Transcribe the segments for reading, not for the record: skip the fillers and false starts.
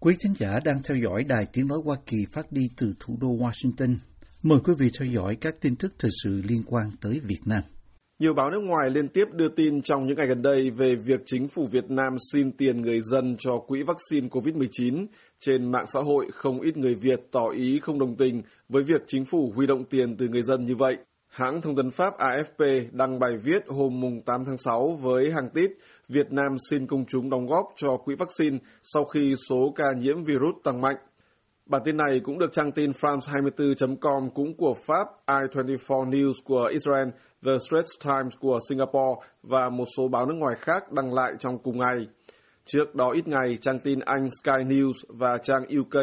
Quý thính giả đang theo dõi Đài Tiếng Nói Hoa Kỳ phát đi từ thủ đô Washington. Mời quý vị theo dõi các tin tức thời sự liên quan tới Việt Nam. Nhiều báo nước ngoài liên tiếp đưa tin trong những ngày gần đây về việc chính phủ Việt Nam xin tiền người dân cho quỹ vaccine COVID-19. Trên mạng xã hội, không ít người Việt tỏ ý không đồng tình với việc chính phủ huy động tiền từ người dân như vậy. Hãng thông tấn Pháp AFP đăng bài viết hôm 8 tháng 6 với hàng tít Việt Nam xin công chúng đóng góp cho quỹ vaccine sau khi số ca nhiễm virus tăng mạnh. Bản tin này cũng được trang tin France24.com cũng của Pháp, I24 News của Israel, The Straits Times của Singapore và một số báo nước ngoài khác đăng lại trong cùng ngày. Trước đó ít ngày, trang tin Anh Sky News và trang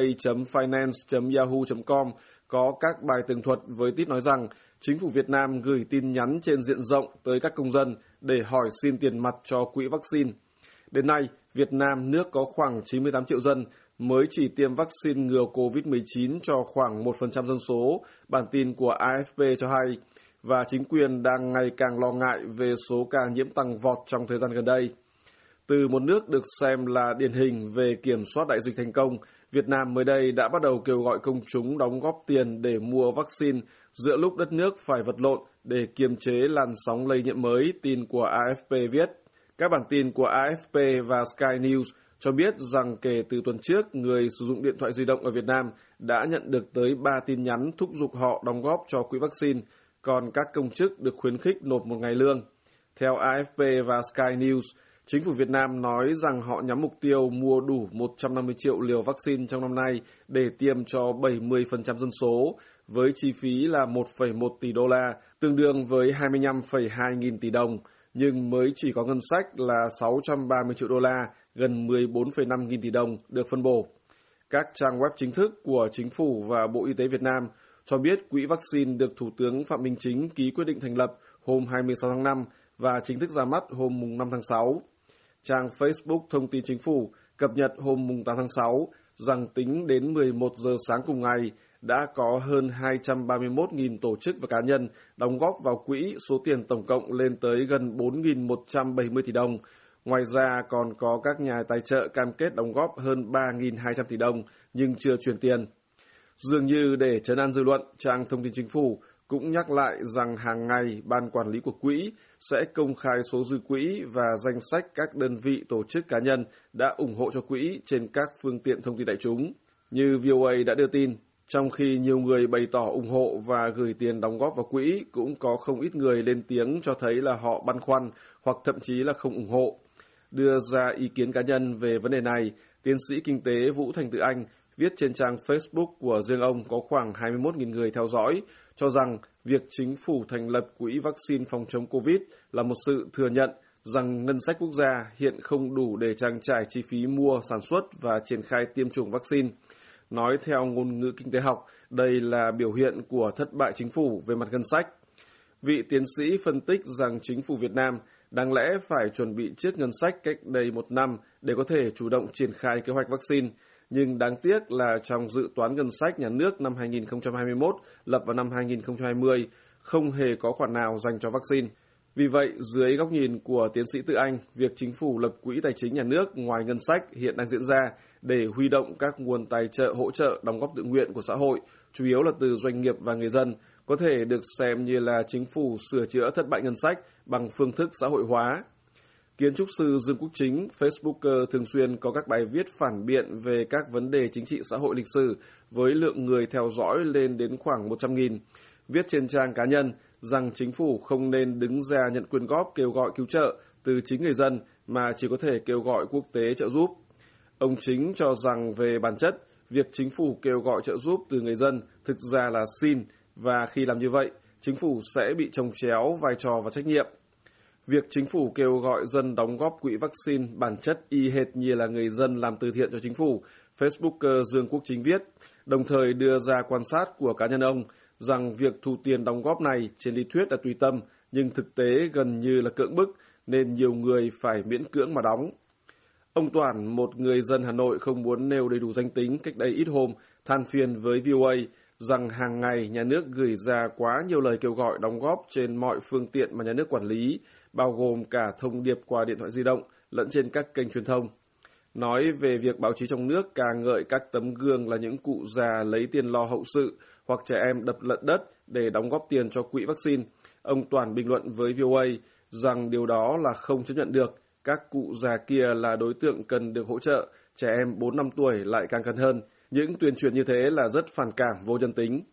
uk.finance.yahoo.com có các bài tường thuật với tít nói rằng chính phủ Việt Nam gửi tin nhắn trên diện rộng tới các công dân để hỏi xin tiền mặt cho quỹ vaccine. Đến nay, Việt Nam, nước có khoảng 98 triệu dân, mới chỉ tiêm vaccine ngừa COVID-19 cho khoảng 1% dân số, bản tin của AFP cho hay, và chính quyền đang ngày càng lo ngại về số ca nhiễm tăng vọt trong thời gian gần đây. Từ một nước được xem là điển hình về kiểm soát đại dịch thành công, Việt Nam mới đây đã bắt đầu kêu gọi công chúng đóng góp tiền để mua vaccine giữa lúc đất nước phải vật lộn để kiềm chế làn sóng lây nhiễm mới, tin của AFP viết. Các bản tin của AFP và Sky News cho biết rằng kể từ tuần trước, người sử dụng điện thoại di động ở Việt Nam đã nhận được tới 3 tin nhắn thúc giục họ đóng góp cho quỹ vaccine, còn các công chức được khuyến khích nộp một ngày lương. Theo AFP và Sky News, chính phủ Việt Nam nói rằng họ nhắm mục tiêu mua đủ 150 triệu liều vaccine trong năm nay để tiêm cho 70% dân số, với chi phí là 1,1 tỷ đô la, tương đương với 25,2 nghìn tỷ đồng, nhưng mới chỉ có ngân sách là 630 triệu đô la, gần 14,5 nghìn tỷ đồng được phân bổ. Các trang web chính thức của Chính phủ và Bộ Y tế Việt Nam cho biết quỹ vaccine được Thủ tướng Phạm Minh Chính ký quyết định thành lập hôm 26 tháng 5 và chính thức ra mắt hôm 5 tháng 6. Trang Facebook Thông tin Chính phủ cập nhật hôm 8 tháng 6 rằng tính đến 11 giờ sáng cùng ngày đã có hơn 231.000 tổ chức và cá nhân đóng góp vào quỹ, số tiền tổng cộng lên tới gần 4.170 tỷ đồng. Ngoài ra còn có các nhà tài trợ cam kết đóng góp hơn 3.200 tỷ đồng nhưng chưa chuyển tiền. Dường như để trấn an dư luận, trang Thông tin Chính phủ cũng nhắc lại rằng hàng ngày Ban Quản lý của quỹ sẽ công khai số dư quỹ và danh sách các đơn vị, tổ chức, cá nhân đã ủng hộ cho quỹ trên các phương tiện thông tin đại chúng. Như VOA đã đưa tin, trong khi nhiều người bày tỏ ủng hộ và gửi tiền đóng góp vào quỹ, cũng có không ít người lên tiếng cho thấy là họ băn khoăn hoặc thậm chí là không ủng hộ. Đưa ra ý kiến cá nhân về vấn đề này, tiến sĩ kinh tế Vũ Thành Tự Anh viết trên trang Facebook của riêng ông có khoảng 21.000 người theo dõi, cho rằng việc chính phủ thành lập quỹ vaccine phòng chống Covid là một sự thừa nhận rằng ngân sách quốc gia hiện không đủ để trang trải chi phí mua, sản xuất và triển khai tiêm chủng vaccine. Nói theo ngôn ngữ kinh tế học, đây là biểu hiện của thất bại chính phủ về mặt ngân sách. Vị tiến sĩ phân tích rằng chính phủ Việt Nam đáng lẽ phải chuẩn bị trước ngân sách cách đây 1 năm để có thể chủ động triển khai kế hoạch vaccine, nhưng đáng tiếc là trong dự toán ngân sách nhà nước năm 2021 lập vào năm 2020 không hề có khoản nào dành cho vaccine. Vì vậy, dưới góc nhìn của tiến sĩ Tự Anh, việc chính phủ lập quỹ tài chính nhà nước ngoài ngân sách hiện đang diễn ra để huy động các nguồn tài trợ hỗ trợ đóng góp tự nguyện của xã hội, chủ yếu là từ doanh nghiệp và người dân, có thể được xem như là chính phủ sửa chữa thất bại ngân sách bằng phương thức xã hội hóa. Kiến trúc sư Dương Quốc Chính, Facebooker thường xuyên có các bài viết phản biện về các vấn đề chính trị xã hội lịch sử với lượng người theo dõi lên đến khoảng 100.000, viết trên trang cá nhân rằng chính phủ không nên đứng ra nhận quyên góp kêu gọi cứu trợ từ chính người dân mà chỉ có thể kêu gọi quốc tế trợ giúp. Ông Chính cho rằng về bản chất, việc chính phủ kêu gọi trợ giúp từ người dân thực ra là xin, và khi làm như vậy, chính phủ sẽ bị chồng chéo vai trò và trách nhiệm. Việc chính phủ kêu gọi dân đóng góp quỹ vaccine bản chất y hệt như là người dân làm từ thiện cho chính phủ, Facebooker Dương Quốc Chính viết, đồng thời đưa ra quan sát của cá nhân ông rằng việc thu tiền đóng góp này trên lý thuyết là tùy tâm, nhưng thực tế gần như là cưỡng bức, nên nhiều người phải miễn cưỡng mà đóng. Ông Toản, một người dân Hà Nội không muốn nêu đầy đủ danh tính, cách đây ít hôm, than phiền với VOA rằng hàng ngày nhà nước gửi ra quá nhiều lời kêu gọi đóng góp trên mọi phương tiện mà nhà nước quản lý, bao gồm cả thông điệp qua điện thoại di động lẫn trên các kênh truyền thông. nói về việc báo chí trong nước ca ngợi các tấm gương là những cụ già lấy tiền lo hậu sự hoặc trẻ em đập lợn đất để đóng góp tiền cho quỹ vaccine. Ông Toàn bình luận với VOA rằng điều đó là không chấp nhận được. Các cụ già kia là đối tượng cần được hỗ trợ, trẻ em 4-5 tuổi lại càng cần hơn. Những tuyên truyền như thế là rất phản cảm, vô nhân tính.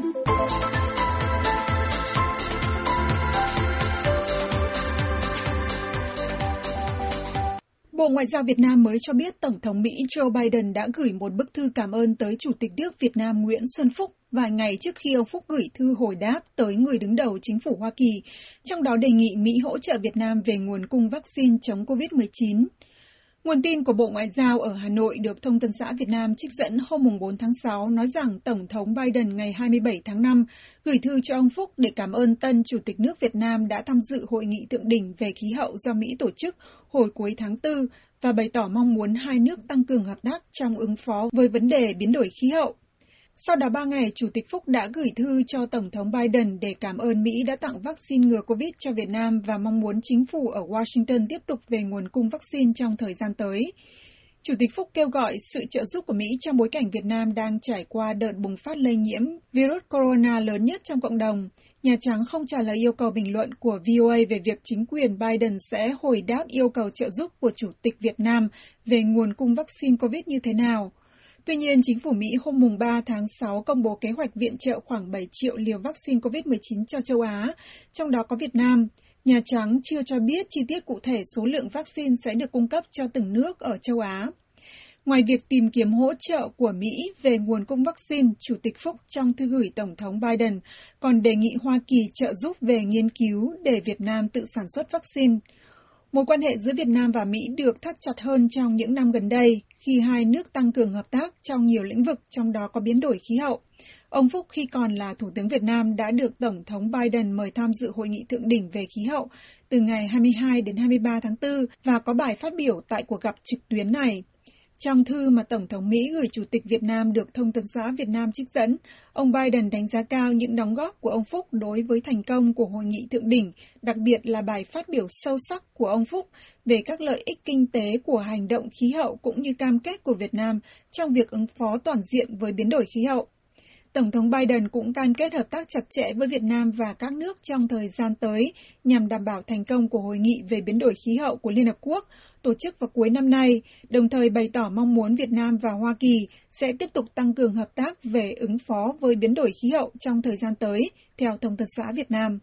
Bộ Ngoại giao Việt Nam mới cho biết Tổng thống Mỹ Joe Biden đã gửi một bức thư cảm ơn tới Chủ tịch nước Việt Nam Nguyễn Xuân Phúc vài ngày trước khi ông Phúc gửi thư hồi đáp tới người đứng đầu chính phủ Hoa Kỳ, trong đó đề nghị Mỹ hỗ trợ Việt Nam về nguồn cung vaccine chống COVID-19. Nguồn tin của Bộ Ngoại giao ở Hà Nội được Thông tấn xã Việt Nam trích dẫn hôm 4 tháng 6 nói rằng Tổng thống Biden ngày 27 tháng 5 gửi thư cho ông Phúc để cảm ơn tân Chủ tịch nước Việt Nam đã tham dự hội nghị thượng đỉnh về khí hậu do Mỹ tổ chức hồi cuối tháng 4 và bày tỏ mong muốn hai nước tăng cường hợp tác trong ứng phó với vấn đề biến đổi khí hậu. Sau đó 3 ngày, Chủ tịch Phúc đã gửi thư cho Tổng thống Biden để cảm ơn Mỹ đã tặng vaccine ngừa COVID cho Việt Nam và mong muốn chính phủ ở Washington tiếp tục về nguồn cung vaccine trong thời gian tới. Chủ tịch Phúc kêu gọi sự trợ giúp của Mỹ trong bối cảnh Việt Nam đang trải qua đợt bùng phát lây nhiễm virus corona lớn nhất trong cộng đồng. Nhà Trắng không trả lời yêu cầu bình luận của VOA về việc chính quyền Biden sẽ hồi đáp yêu cầu trợ giúp của Chủ tịch Việt Nam về nguồn cung vaccine COVID như thế nào. Tuy nhiên, chính phủ Mỹ hôm 3 tháng 6 công bố kế hoạch viện trợ khoảng 7 triệu liều vaccine COVID-19 cho châu Á, trong đó có Việt Nam. Nhà Trắng chưa cho biết chi tiết cụ thể số lượng vaccine sẽ được cung cấp cho từng nước ở châu Á. Ngoài việc tìm kiếm hỗ trợ của Mỹ về nguồn cung vaccine, Chủ tịch Phúc trong thư gửi Tổng thống Biden còn đề nghị Hoa Kỳ trợ giúp về nghiên cứu để Việt Nam tự sản xuất vaccine. Mối quan hệ giữa Việt Nam và Mỹ được thắt chặt hơn trong những năm gần đây khi hai nước tăng cường hợp tác trong nhiều lĩnh vực, trong đó có biến đổi khí hậu. Ông Phúc khi còn là Thủ tướng Việt Nam đã được Tổng thống Biden mời tham dự hội nghị thượng đỉnh về khí hậu từ ngày 22 đến 23 tháng 4 và có bài phát biểu tại cuộc gặp trực tuyến này. Trong thư mà Tổng thống Mỹ gửi Chủ tịch Việt Nam được Thông tấn xã Việt Nam trích dẫn, ông Biden đánh giá cao những đóng góp của ông Phúc đối với thành công của hội nghị thượng đỉnh, đặc biệt là bài phát biểu sâu sắc của ông Phúc về các lợi ích kinh tế của hành động khí hậu cũng như cam kết của Việt Nam trong việc ứng phó toàn diện với biến đổi khí hậu. Tổng thống Biden cũng cam kết hợp tác chặt chẽ với Việt Nam và các nước trong thời gian tới nhằm đảm bảo thành công của Hội nghị về biến đổi khí hậu của Liên Hợp Quốc tổ chức vào cuối năm nay, đồng thời bày tỏ mong muốn Việt Nam và Hoa Kỳ sẽ tiếp tục tăng cường hợp tác về ứng phó với biến đổi khí hậu trong thời gian tới, theo Thông tấn xã Việt Nam.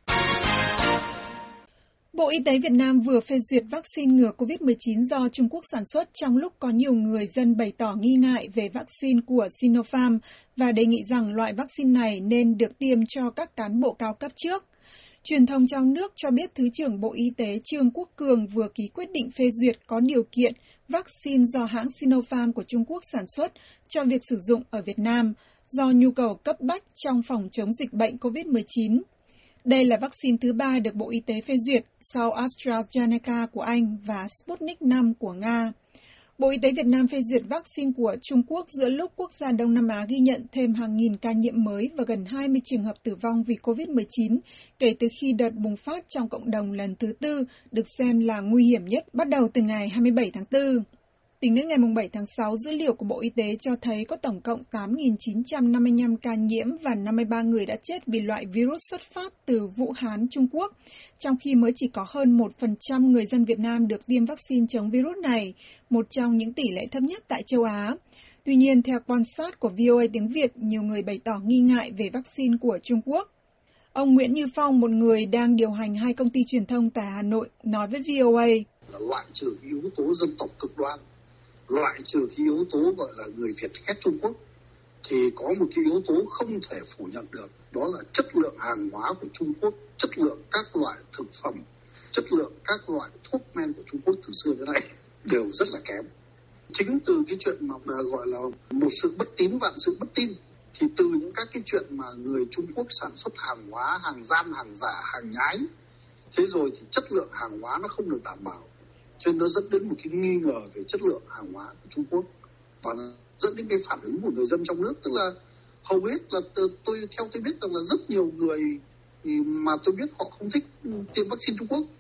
Bộ Y tế Việt Nam vừa phê duyệt vaccine ngừa COVID-19 do Trung Quốc sản xuất trong lúc có nhiều người dân bày tỏ nghi ngại về vaccine của Sinopharm và đề nghị rằng loại vaccine này nên được tiêm cho các cán bộ cao cấp trước. Truyền thông trong nước cho biết Thứ trưởng Bộ Y tế Trương Quốc Cường vừa ký quyết định phê duyệt có điều kiện vaccine do hãng Sinopharm của Trung Quốc sản xuất cho việc sử dụng ở Việt Nam do nhu cầu cấp bách trong phòng chống dịch bệnh COVID-19. Đây là vaccine thứ 3 được Bộ Y tế phê duyệt sau AstraZeneca của Anh và Sputnik V của Nga. Bộ Y tế Việt Nam phê duyệt vaccine của Trung Quốc giữa lúc quốc gia Đông Nam Á ghi nhận thêm hàng nghìn ca nhiễm mới và gần 20 trường hợp tử vong vì COVID-19 kể từ khi đợt bùng phát trong cộng đồng lần thứ 4 được xem là nguy hiểm nhất bắt đầu từ ngày 27 tháng 4. Tính đến ngày 7 tháng 6, dữ liệu của Bộ Y tế cho thấy có tổng cộng 8.955 ca nhiễm và 53 người đã chết vì loại virus xuất phát từ Vũ Hán, Trung Quốc, trong khi mới chỉ có hơn 1% người dân Việt Nam được tiêm vaccine chống virus này, một trong những tỷ lệ thấp nhất tại châu Á. Tuy nhiên, theo quan sát của VOA tiếng Việt, nhiều người bày tỏ nghi ngại về vaccine của Trung Quốc. Ông Nguyễn Như Phong, một người đang điều hành 2 công ty truyền thông tại Hà Nội, nói với VOA. Loại trừ yếu tố dân tộc cực đoan, loại trừ cái yếu tố gọi là người Việt ghét Trung Quốc, thì có một cái yếu tố không thể phủ nhận được, đó là chất lượng hàng hóa của Trung Quốc, chất lượng các loại thực phẩm, chất lượng các loại thuốc men của Trung Quốc từ xưa đến nay đều rất là kém. Chính từ cái chuyện mà gọi là một sự bất tín vạn sự bất tin, thì từ những các cái chuyện mà người Trung Quốc sản xuất hàng hóa, hàng gian, hàng giả, hàng nhái, thế rồi thì chất lượng hàng hóa nó không được đảm bảo, cho nên nó dẫn đến một cái nghi ngờ về chất lượng hàng hóa của Trung Quốc và dẫn đến cái phản ứng của người dân trong nước. Tức là hầu hết là theo tôi biết rằng là rất nhiều người mà tôi biết họ không thích tiêm vaccine Trung Quốc.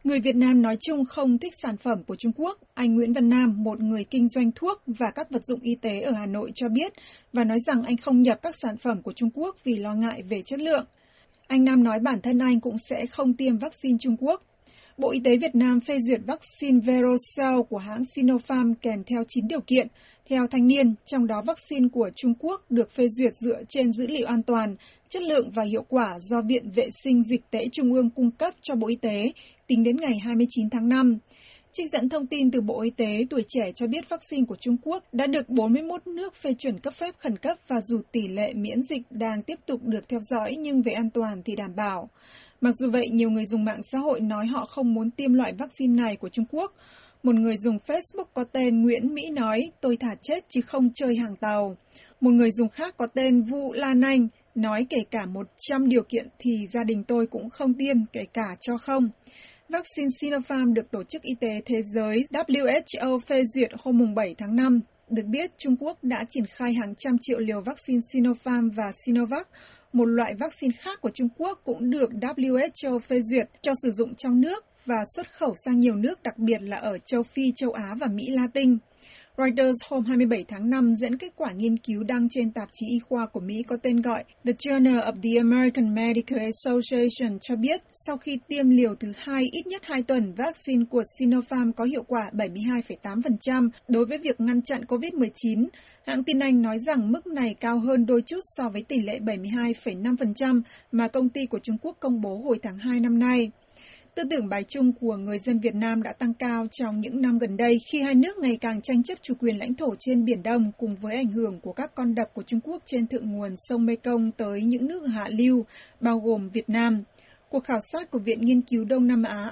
Người Việt Nam nói chung không thích sản phẩm của Trung Quốc. Anh Nguyễn Văn Nam, một người kinh doanh thuốc và các vật dụng y tế ở Hà Nội cho biết và nói rằng anh không nhập các sản phẩm của Trung Quốc vì lo ngại về chất lượng. Anh Nam nói bản thân anh cũng sẽ không tiêm vaccine Trung Quốc. Bộ Y tế Việt Nam phê duyệt vaccine Verocell của hãng Sinopharm kèm theo 9 điều kiện. Theo Thanh niên, trong đó vaccine của Trung Quốc được phê duyệt dựa trên dữ liệu an toàn, chất lượng và hiệu quả do Viện Vệ sinh Dịch tễ Trung ương cung cấp cho Bộ Y tế tính đến ngày 29 tháng 5. Trích dẫn thông tin từ Bộ Y tế, Tuổi Trẻ cho biết vaccine của Trung Quốc đã được 41 nước phê chuẩn cấp phép khẩn cấp và dù tỷ lệ miễn dịch đang tiếp tục được theo dõi nhưng về an toàn thì đảm bảo. Mặc dù vậy, nhiều người dùng mạng xã hội nói họ không muốn tiêm loại vaccine này của Trung Quốc. Một người dùng Facebook có tên Nguyễn Mỹ nói, tôi thà chết chứ không chơi hàng tàu. Một người dùng khác có tên Vũ Lan Anh nói kể cả 100 điều kiện thì gia đình tôi cũng không tiêm, kể cả cho không. Vaccine Sinopharm được Tổ chức Y tế Thế giới WHO phê duyệt hôm 7 tháng 5. Được biết, Trung Quốc đã triển khai hàng trăm triệu liều vaccine Sinopharm và Sinovac. Một loại vaccine khác của Trung Quốc cũng được WHO phê duyệt cho sử dụng trong nước và xuất khẩu sang nhiều nước, đặc biệt là ở châu Phi, châu Á và Mỹ Latin. Reuters hôm 27 tháng 5 dẫn kết quả nghiên cứu đăng trên tạp chí y khoa của Mỹ có tên gọi The Journal of the American Medical Association cho biết sau khi tiêm liều thứ 2 ít nhất 2 tuần, vaccine của Sinopharm có hiệu quả 72,8% đối với việc ngăn chặn COVID-19. Hãng tin Anh nói rằng mức này cao hơn đôi chút so với tỷ lệ 72,5% mà công ty của Trung Quốc công bố hồi tháng 2 năm nay. Tư tưởng bài chung của người dân Việt Nam đã tăng cao trong những năm gần đây khi hai nước ngày càng tranh chấp chủ quyền lãnh thổ trên Biển Đông cùng với ảnh hưởng của các con đập của Trung Quốc trên thượng nguồn sông Mekong tới những nước hạ lưu, bao gồm Việt Nam. Cuộc khảo sát của Viện Nghiên cứu Đông Nam Á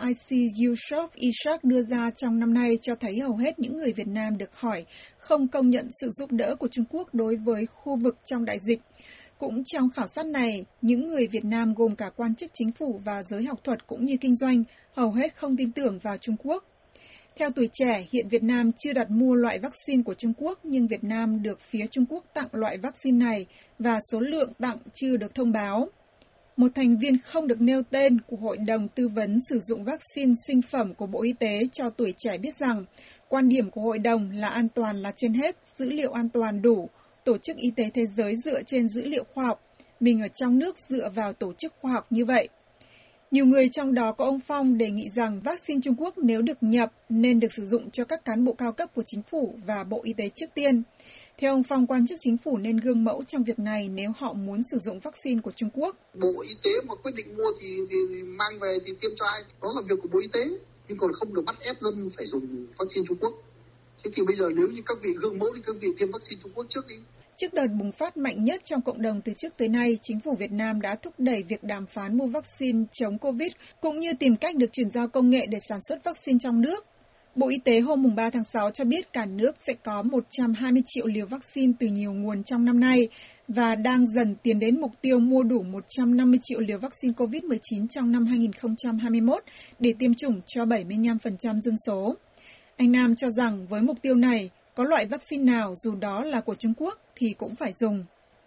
IC-USOF đưa ra trong năm nay cho thấy hầu hết những người Việt Nam được hỏi không công nhận sự giúp đỡ của Trung Quốc đối với khu vực trong đại dịch. Cũng trong khảo sát này, những người Việt Nam gồm cả quan chức chính phủ và giới học thuật cũng như kinh doanh, hầu hết không tin tưởng vào Trung Quốc. Theo Tuổi Trẻ, hiện Việt Nam chưa đặt mua loại vaccine của Trung Quốc, nhưng Việt Nam được phía Trung Quốc tặng loại vaccine này và số lượng tặng chưa được thông báo. Một thành viên không được nêu tên của Hội đồng Tư vấn sử dụng vaccine sinh phẩm của Bộ Y tế cho Tuổi Trẻ biết rằng, quan điểm của Hội đồng là an toàn là trên hết, dữ liệu an toàn đủ. Tổ chức Y tế Thế giới dựa trên dữ liệu khoa học, mình ở trong nước dựa vào tổ chức khoa học như vậy. Nhiều người trong đó có ông Phong đề nghị rằng vaccine Trung Quốc nếu được nhập nên được sử dụng cho các cán bộ cao cấp của chính phủ và Bộ Y tế trước tiên. Theo ông Phong, quan chức chính phủ nên gương mẫu trong việc này nếu họ muốn sử dụng vaccine của Trung Quốc. Bộ Y tế mà quyết định mua thì mang về thì tiêm cho ai, đó là việc của Bộ Y tế, nhưng còn không được bắt ép dân phải dùng vaccine Trung Quốc. Thế thì bây giờ nếu như các vị gương mẫu thì các vị tiêm vaccine Trung Quốc trước đi. Trước đợt bùng phát mạnh nhất trong cộng đồng từ trước tới nay, chính phủ Việt Nam đã thúc đẩy việc đàm phán mua vaccine chống Covid cũng như tìm cách được chuyển giao công nghệ để sản xuất vaccine trong nước. Bộ Y tế hôm 3 tháng 6 cho biết cả nước sẽ có 120 triệu liều vaccine từ nhiều nguồn trong năm nay và đang dần tiến đến mục tiêu mua đủ 150 triệu liều vaccine COVID-19 trong năm 2021 để tiêm chủng cho 75% dân số. Anh Nam cho rằng với mục tiêu này, có loại vaccine nào dù đó là của Trung Quốc thì cũng phải dùng.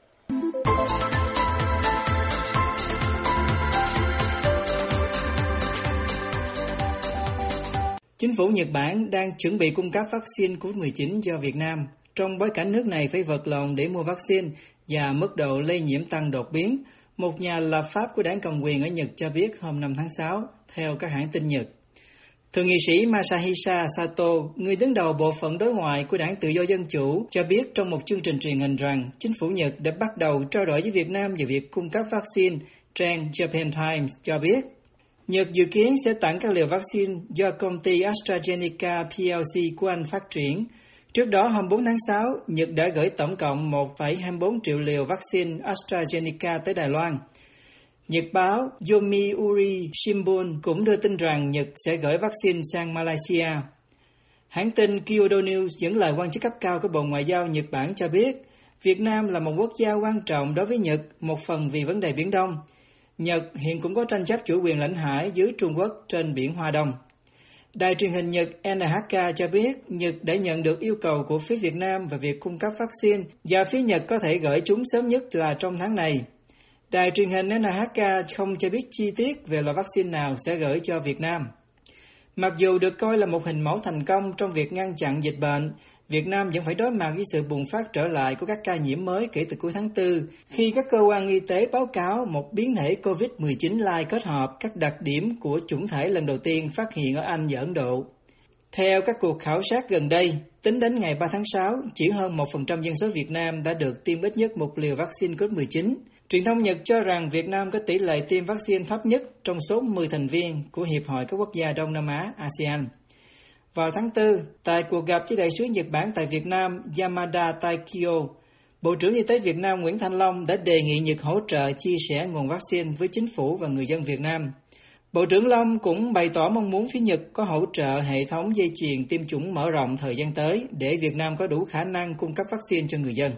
Chính phủ Nhật Bản đang chuẩn bị cung cấp vaccine COVID-19 cho Việt Nam, trong bối cảnh nước này phải vật lộn để mua vaccine và mức độ lây nhiễm tăng đột biến, một nhà lập pháp của đảng Cầm quyền ở Nhật cho biết hôm 5 tháng 6, theo các hãng tin Nhật. Thượng nghị sĩ Masahisa Sato, người đứng đầu bộ phận đối ngoại của Đảng Tự do Dân Chủ, cho biết trong một chương trình truyền hình rằng chính phủ Nhật đã bắt đầu trao đổi với Việt Nam về việc cung cấp vaccine. Trang Japan Times cho biết, Nhật dự kiến sẽ tặng các liều vaccine do công ty AstraZeneca plc của Anh phát triển. Trước đó, hôm 4 tháng 6, Nhật đã gửi tổng cộng 1,24 triệu liều vaccine AstraZeneca tới Đài Loan. Nhật báo Yomiuri Shimbun cũng đưa tin rằng Nhật sẽ gửi vaccine sang Malaysia. Hãng tin Kyodo News dẫn lời quan chức cấp cao của Bộ Ngoại giao Nhật Bản cho biết, Việt Nam là một quốc gia quan trọng đối với Nhật, một phần vì vấn đề Biển Đông. Nhật hiện cũng có tranh chấp chủ quyền lãnh hải dưới Trung Quốc trên Biển Hoa Đông. Đài truyền hình Nhật NHK cho biết Nhật đã nhận được yêu cầu của phía Việt Nam về việc cung cấp vaccine và phía Nhật có thể gửi chúng sớm nhất là trong tháng này. Đài truyền hình NHK không cho biết chi tiết về loại vaccine nào sẽ gửi cho Việt Nam. Mặc dù được coi là một hình mẫu thành công trong việc ngăn chặn dịch bệnh, Việt Nam vẫn phải đối mặt với sự bùng phát trở lại của các ca nhiễm mới kể từ cuối tháng 4, khi các cơ quan y tế báo cáo một biến thể COVID-19 lai kết hợp các đặc điểm của chủng thể lần đầu tiên phát hiện ở Anh và Ấn Độ. Theo các cuộc khảo sát gần đây, tính đến ngày 3 tháng 6, chỉ hơn 1% dân số Việt Nam đã được tiêm ít nhất một liều vaccine COVID-19. Truyền thông Nhật cho rằng Việt Nam có tỷ lệ tiêm vaccine thấp nhất trong số 10 thành viên của Hiệp hội các quốc gia Đông Nam Á ASEAN. Vào tháng 4, tại cuộc gặp với đại sứ Nhật Bản tại Việt Nam Yamada Taikyo, Bộ trưởng Y tế Việt Nam Nguyễn Thanh Long đã đề nghị Nhật hỗ trợ chia sẻ nguồn vaccine với chính phủ và người dân Việt Nam. Bộ trưởng Long cũng bày tỏ mong muốn phía Nhật có hỗ trợ hệ thống dây chuyền tiêm chủng mở rộng thời gian tới để Việt Nam có đủ khả năng cung cấp vaccine cho người dân.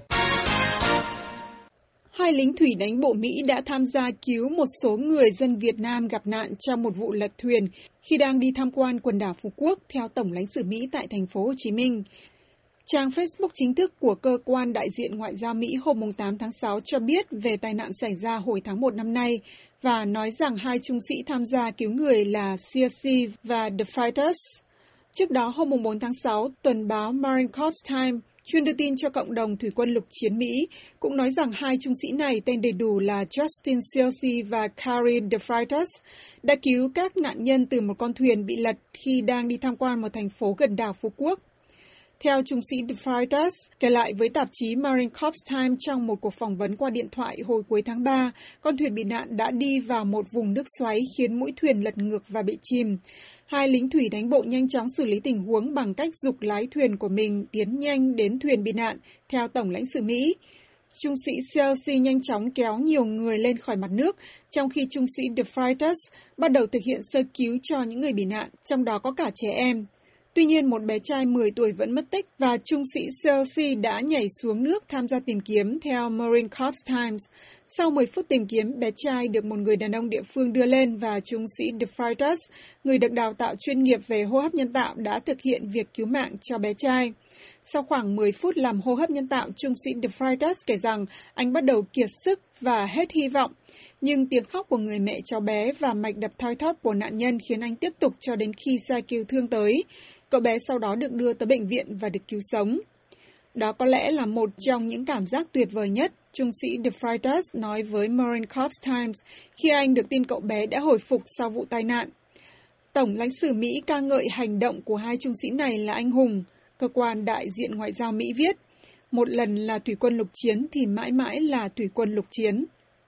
Hai lính thủy đánh bộ Mỹ đã tham gia cứu một số người dân Việt Nam gặp nạn trong một vụ lật thuyền khi đang đi tham quan quần đảo Phú Quốc, theo Tổng lãnh sự Mỹ tại thành phố Hồ Chí Minh. Trang Facebook chính thức của Cơ quan Đại diện Ngoại giao Mỹ hôm 8 tháng 6 cho biết về tai nạn xảy ra hồi tháng 1 năm nay và nói rằng hai trung sĩ tham gia cứu người là Searcy và De Freitas. Trước đó, hôm 4 tháng 6, tuần báo Marine Corps Times chuyên đưa tin cho cộng đồng thủy quân lục chiến Mỹ cũng nói rằng hai trung sĩ này tên đầy đủ là Justin Searcy và Carrie De Freitas đã cứu các nạn nhân từ một con thuyền bị lật khi đang đi tham quan một thành phố gần đảo Phú Quốc. Theo trung sĩ De Freitas kể lại với tạp chí Marine Corps Times trong một cuộc phỏng vấn qua điện thoại hồi cuối tháng 3, con thuyền bị nạn đã đi vào một vùng nước xoáy khiến mũi thuyền lật ngược và bị chìm. Hai lính thủy đánh bộ nhanh chóng xử lý tình huống bằng cách giục lái thuyền của mình tiến nhanh đến thuyền bị nạn, theo Tổng lãnh sự Mỹ. Trung sĩ Searcy nhanh chóng kéo nhiều người lên khỏi mặt nước, trong khi trung sĩ De Freitas bắt đầu thực hiện sơ cứu cho những người bị nạn, trong đó có cả trẻ em. Tuy nhiên, một bé trai 10 tuổi vẫn mất tích và trung sĩ Searcy đã nhảy xuống nước tham gia tìm kiếm, theo Marine Corps Times. Sau 10 phút tìm kiếm, bé trai được một người đàn ông địa phương đưa lên và trung sĩ De Freitas, người được đào tạo chuyên nghiệp về hô hấp nhân tạo, đã thực hiện việc cứu mạng cho bé trai. Sau khoảng 10 phút làm hô hấp nhân tạo, trung sĩ De Freitas kể rằng anh bắt đầu kiệt sức và hết hy vọng. Nhưng tiếng khóc của người mẹ cháu bé và mạch đập thoi thóp của nạn nhân khiến anh tiếp tục cho đến khi xe cứu thương tới. Cậu bé sau đó được đưa tới bệnh viện và được cứu sống. Đó có lẽ là một trong những cảm giác tuyệt vời nhất, trung sĩ De Freitas nói với Marine Corps Times khi anh được tin cậu bé đã hồi phục sau vụ tai nạn. Tổng lãnh sự Mỹ ca ngợi hành động của hai trung sĩ này là anh hùng. Cơ quan Đại diện Ngoại giao Mỹ viết, một lần là thủy quân lục chiến thì mãi mãi là thủy quân lục chiến.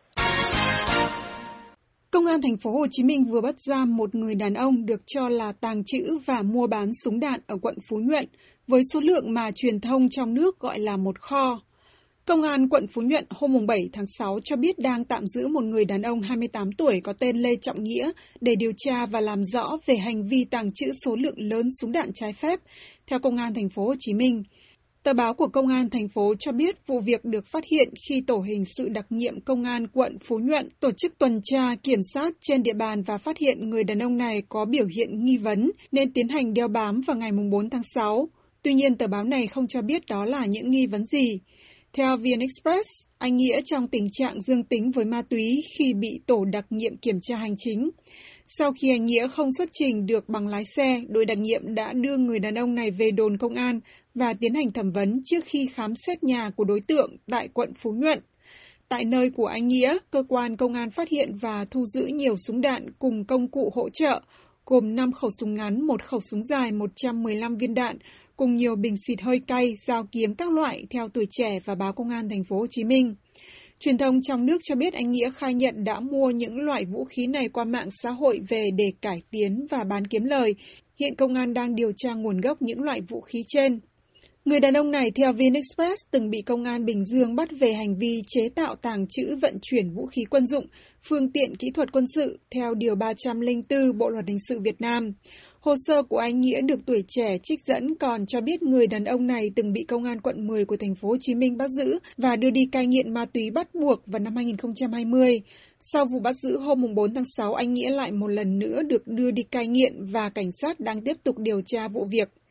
Công an thành phố Hồ Chí Minh vừa bắt giam một người đàn ông được cho là tàng trữ và mua bán súng đạn ở quận Phú Nhuận với số lượng mà truyền thông trong nước gọi là một kho. Công an quận Phú Nhuận hôm 7 tháng 6 cho biết đang tạm giữ một người đàn ông 28 tuổi có tên Lê Trọng Nghĩa để điều tra và làm rõ về hành vi tàng trữ số lượng lớn súng đạn trái phép, theo Công an thành phố Hồ Chí Minh. Tờ báo của Công an thành phố cho biết vụ việc được phát hiện khi Tổ hình sự đặc nhiệm Công an quận Phú Nhuận tổ chức tuần tra kiểm soát trên địa bàn và phát hiện người đàn ông này có biểu hiện nghi vấn nên tiến hành đeo bám vào ngày 4 tháng 6. Tuy nhiên, tờ báo này không cho biết đó là những nghi vấn gì. Theo VN Express, anh Nghĩa trong tình trạng dương tính với ma túy khi bị tổ đặc nhiệm kiểm tra hành chính. Sau khi anh Nghĩa không xuất trình được bằng lái xe, đội đặc nhiệm đã đưa người đàn ông này về đồn công an và tiến hành thẩm vấn trước khi khám xét nhà của đối tượng tại quận Phú Nhuận. Tại nơi của anh Nghĩa, cơ quan công an phát hiện và thu giữ nhiều súng đạn cùng công cụ hỗ trợ, gồm 5 khẩu súng ngắn, 1 khẩu súng dài, 115 viên đạn, cùng nhiều bình xịt hơi cay, dao kiếm các loại, theo Tuổi Trẻ và báo Công an thành phố Hồ Chí Minh. Truyền thông trong nước cho biết anh Nghĩa khai nhận đã mua những loại vũ khí này qua mạng xã hội về để cải tiến và bán kiếm lời. Hiện công an đang điều tra nguồn gốc những loại vũ khí trên. Người đàn ông này, theo VN Express, từng bị Công an Bình Dương bắt về hành vi chế tạo, tàng trữ, vận chuyển vũ khí quân dụng, phương tiện kỹ thuật quân sự, theo Điều 304 Bộ Luật Hình sự Việt Nam. Hồ sơ của anh Nghĩa được Tuổi Trẻ trích dẫn còn cho biết người đàn ông này từng bị Công an quận 10 của thành phố Hồ Chí Minh bắt giữ và đưa đi cai nghiện ma túy bắt buộc vào năm 2020. Sau vụ bắt giữ hôm 4 tháng 6, anh Nghĩa lại một lần nữa được đưa đi cai nghiện và cảnh sát đang tiếp tục điều tra vụ việc.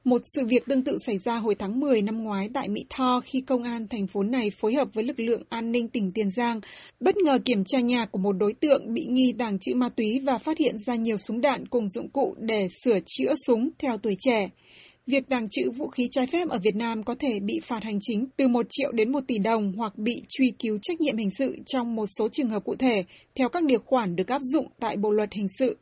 Một sự việc tương tự xảy ra hồi tháng 10 năm ngoái tại Mỹ Tho khi công an thành phố này phối hợp với lực lượng an ninh tỉnh Tiền Giang bất ngờ kiểm tra nhà của một đối tượng bị nghi tàng trữ ma túy và phát hiện ra nhiều súng đạn cùng dụng cụ để sửa chữa súng theo tuổi trẻ. Việc tàng trữ vũ khí trái phép ở Việt Nam có thể bị phạt hành chính từ 1 triệu đến 1 tỷ đồng hoặc bị truy cứu trách nhiệm hình sự trong một số trường hợp cụ thể, theo các điều khoản được áp dụng tại Bộ Luật Hình sự.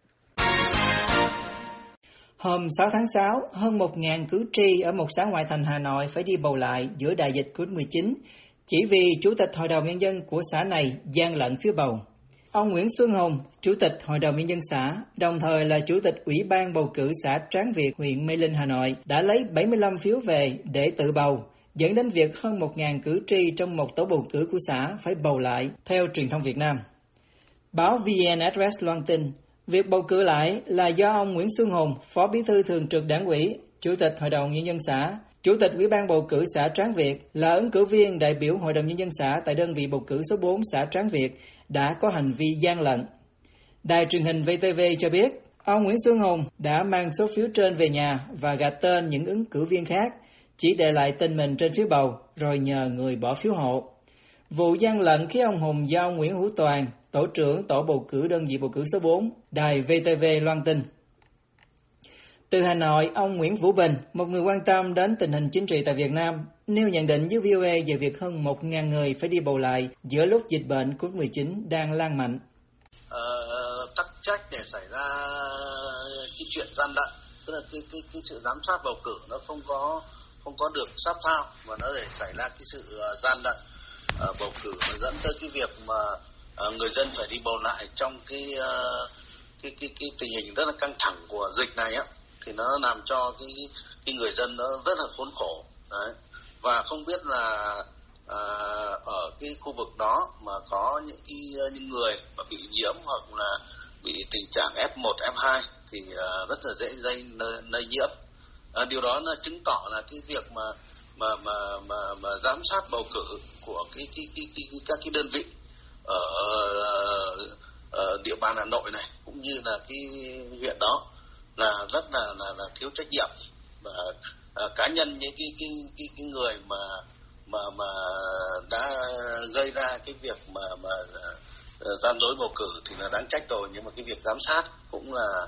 Hôm 6 tháng 6, hơn 1.000 cử tri ở một xã ngoại thành Hà Nội phải đi bầu lại giữa đại dịch COVID-19 chỉ vì Chủ tịch Hội đồng Nhân dân của xã này gian lận phiếu bầu. Ông Nguyễn Xuân Hùng, Chủ tịch Hội đồng Nhân dân xã, đồng thời là Chủ tịch Ủy ban bầu cử xã Tráng Việt, huyện Mê Linh, Hà Nội, đã lấy 75 phiếu về để tự bầu, dẫn đến việc hơn 1.000 cử tri trong một tổ bầu cử của xã phải bầu lại, theo truyền thông Việt Nam. Báo VN Express loan tin, việc bầu cử lại là do ông Nguyễn Xuân Hùng, Phó Bí thư Thường trực Đảng ủy, Chủ tịch Hội đồng Nhân dân xã, Chủ tịch Ủy ban bầu cử xã Tráng Việt, là ứng cử viên đại biểu Hội đồng Nhân dân xã tại đơn vị bầu cử số 4 xã Tráng Việt, đã có hành vi gian lận. Đài truyền hình VTV cho biết, ông Nguyễn Xuân Hùng đã mang số phiếu trên về nhà và gạch tên những ứng cử viên khác, chỉ để lại tên mình trên phiếu bầu rồi nhờ người bỏ phiếu hộ. Vụ gian lận khiến ông Hùng do ông Nguyễn Hữu Toàn, tổ trưởng tổ bầu cử đơn vị bầu cử số 4, đài VTV loan tin. Từ Hà Nội, ông Nguyễn Vũ Bình, một người quan tâm đến tình hình chính trị tại Việt Nam, nêu nhận định với VOA về việc hơn 1.000 người phải đi bầu lại giữa lúc dịch bệnh COVID-19 đang lan mạnh. Tắc trách để xảy ra cái chuyện gian lận, tức là cái sự giám sát bầu cử nó không có được sát sao, mà nó để xảy ra cái sự gian lận bầu cử, nó dẫn tới cái việc mà người dân phải đi bầu lại trong cái tình hình rất là căng thẳng của dịch này á, thì nó làm cho cái người dân nó rất là khốn khổ. Đấy. Và không biết là ở cái khu vực đó mà có những người mà bị nhiễm hoặc là bị tình trạng F1, F2 thì rất là dễ lây nhiễm. Điều đó là chứng tỏ là cái việc mà giám sát bầu cử của các cái đơn vị ở địa bàn Hà Nội này cũng như là cái huyện đó là rất là thiếu trách nhiệm, và cá nhân những cái người mà đã gây ra cái việc mà gian dối bầu cử thì là đáng trách rồi, nhưng mà cái việc giám sát cũng là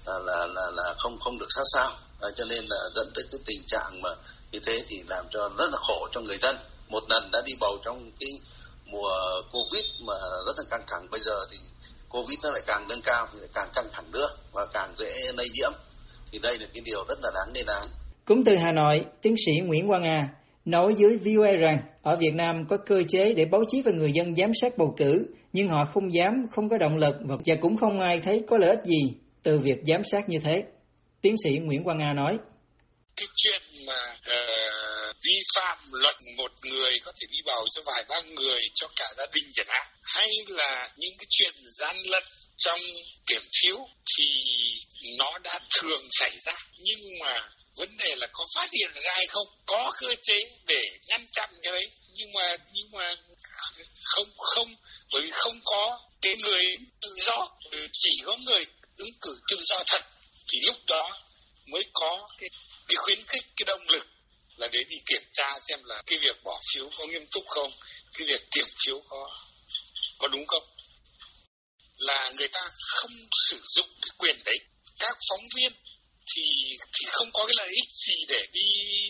không được sát sao, cho nên là dẫn tới cái tình trạng mà như thế thì làm cho rất là khổ cho người dân. Một lần đã đi bầu trong cái mùa Covid mà rất là căng thẳng, bây giờ thì Covid nó lại càng nâng cao thì lại càng căng thẳng nữa và càng dễ lây nhiễm, thì đây là cái điều rất là đáng lên án. Cũng từ Hà Nội, tiến sĩ Nguyễn Quang A nói với VOA rằng ở Việt Nam có cơ chế để báo chí và người dân giám sát bầu cử, nhưng họ không có động lực và cũng không ai thấy có lợi ích gì từ việc giám sát như thế. Tiến sĩ Nguyễn Quang A nói: cái chuyện mà vi phạm luật một người có thể đi bầu cho vài ba người, cho cả gia đình chẳng hạn, hay là những cái chuyện gian lận trong kiểm phiếu thì nó đã thường xảy ra, nhưng mà vấn đề là có phát hiện ra hay không, có cơ chế để ngăn chặn cái đấy, nhưng mà không bởi vì không có cái người tự do, chỉ có người ứng cử tự do thật thì lúc đó mới có cái khuyến khích, cái động lực là để đi kiểm tra xem là cái việc bỏ phiếu có nghiêm túc không, cái việc kiểm phiếu có đúng không. Là người ta không sử dụng cái quyền đấy. Các phóng viên thì không có cái lợi ích gì để đi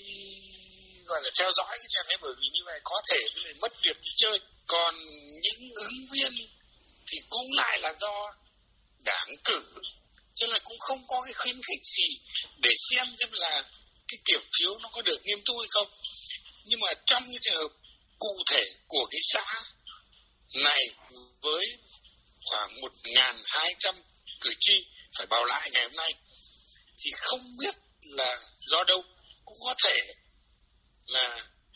gọi là theo dõi cái chuyện đấy, bởi vì như vậy có thể lại mất việc đi chơi. Còn những ứng viên thì cũng lại là do đảng cử, cho nên là cũng không có cái khuyến khích gì để xem là cái kiểm phiếu nó có được nghiêm túc hay không. Nhưng mà trong cái trường hợp cụ thể của cái xã này với khoảng 1.200 cử tri phải bầu lại ngày hôm nay thì không biết là do đâu, cũng có thể là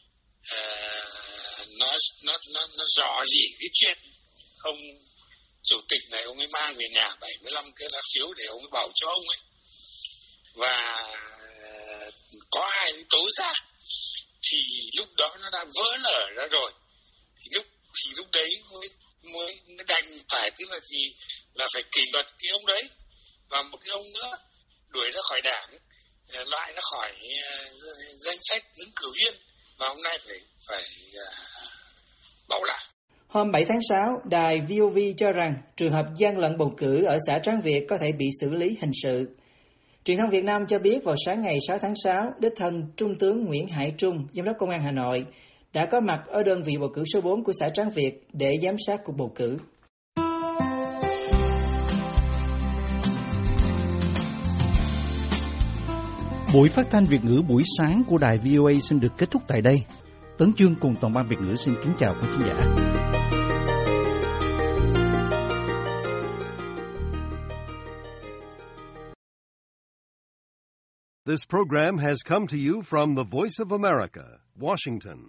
nó dò dỉ cái chuyện ông chủ tịch này ông ấy mang về nhà 75 cái lá phiếu để ông ấy bầu cho ông ấy, và có ai tố giác thì lúc đó nó đã vỡ lở ra rồi, thì lúc đấy mới đành phải, tức là gì, là phải kỷ luật cái ông đấy và một cái ông nữa đuổi ra khỏi đảng loại nó khỏi danh sách ứng cử viên và hôm nay phải bầu lại. Hôm 7 tháng 6, đài VOV cho rằng trường hợp gian lận bầu cử ở xã Tráng Việt có thể bị xử lý hình sự. Truyền thông Việt Nam cho biết vào sáng ngày 6 tháng 6, đích thân Trung tướng Nguyễn Hải Trung, Giám đốc Công an Hà Nội, đã có mặt ở đơn vị bầu cử số 4 của xã Tráng Việt để giám sát cuộc bầu cử. Buổi phát thanh Việt ngữ buổi sáng của đài VOA xin được kết thúc tại đây. Tấn Chương cùng toàn ban Việt ngữ xin kính chào quý khán giả. This program has come to you from the Voice of America, Washington.